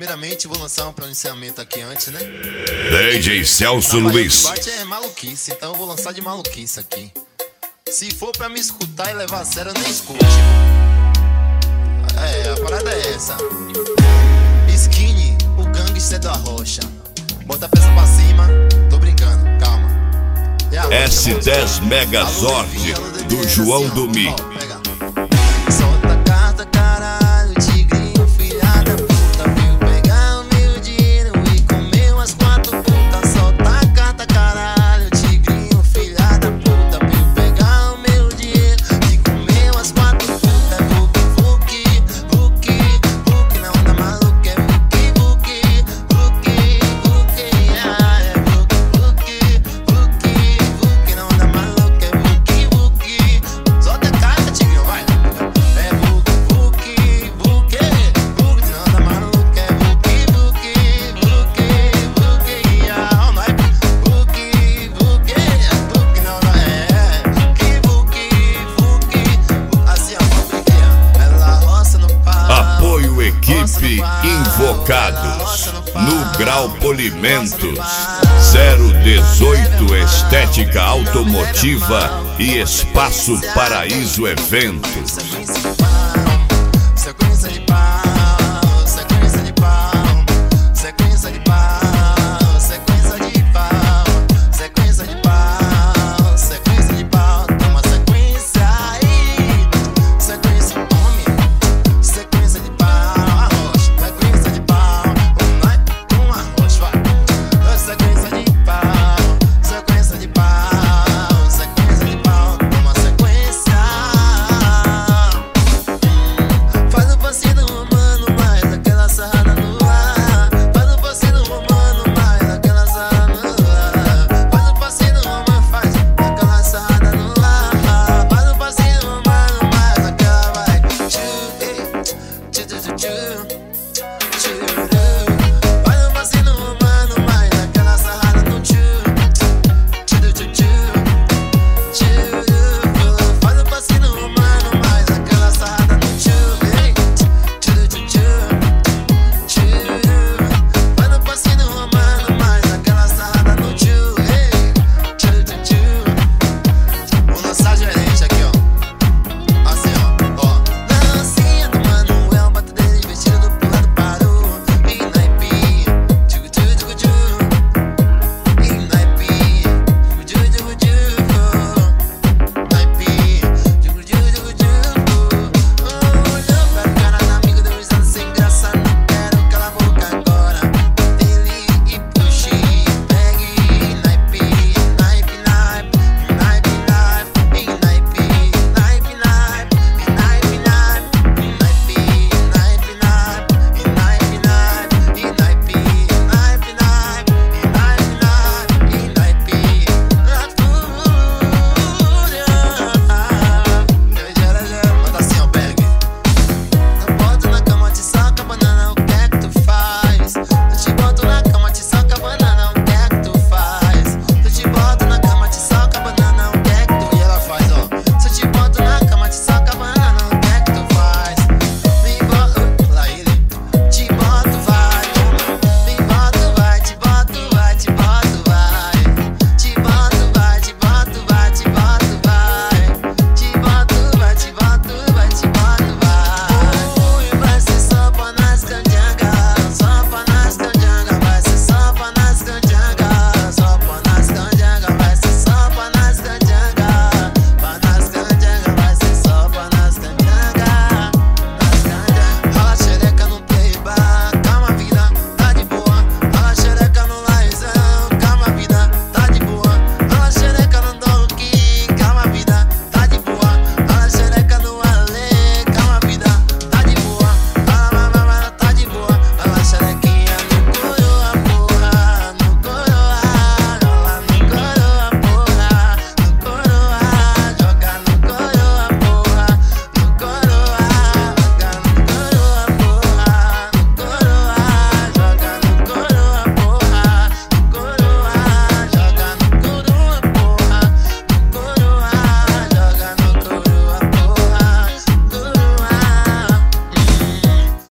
Primeiramente, vou lançar um pronunciamento aqui antes, né? DJ Celso Luiz. Bate é maluquice, então eu vou lançar de maluquice aqui. Se for pra me escutar e levar a sério, eu nem escute. É, a parada é essa. Skinny, o gangster da rocha. Bota a peça pra cima, tô brincando, calma. S10 Megazord, do João do Mi. Solta a carta, caralho, tigrinho, filha da puta. Viu pegar o meu dinheiro e comer umas 4 putas. Solta a carta, caralho, tigrinho, filha da puta. Viu pegar o meu dinheiro e comer umas 4 putas. Vuki, vuki, vuki, na onda maluca é vuki, vuki, vuki, vuki, é vuki, vuki, vuki, na onda maluca é vuki, vuki. Solta a carta, tigrinho, vai. É vuki, vuki, vuki, vuki, na onda maluca é vuki, vuki, vuki, vuki, ah, não é vuki, vuki, vuki, não, não é vuki, vuki, assim a vuki, ela roça no pau. Apoio Equipe Invocados, no Grau Polimentos, 018 Estética Automotiva e Espaço Paraíso Eventos. Sequência de pau, sequência de pau, sequência de pau, sequência de pau, sequência de pau, sequência de pau, toma sequência aí, sequência homem, sequência de pau, arrocha, sequência de pau, com arrocha, vai, sequência de pau, sequência de pau, sequência de pau, toma sequência. Faz o passinho romano, mais aquela sarrada no ar. Faz o passinho romano, mais aquela sarrada no ar. Faz o passinho romano, faz aquela sarrada no ar. Faz o passinho romano, mais aquela vai. Tchu, tchu, tchu, tchu, tchu, tchu.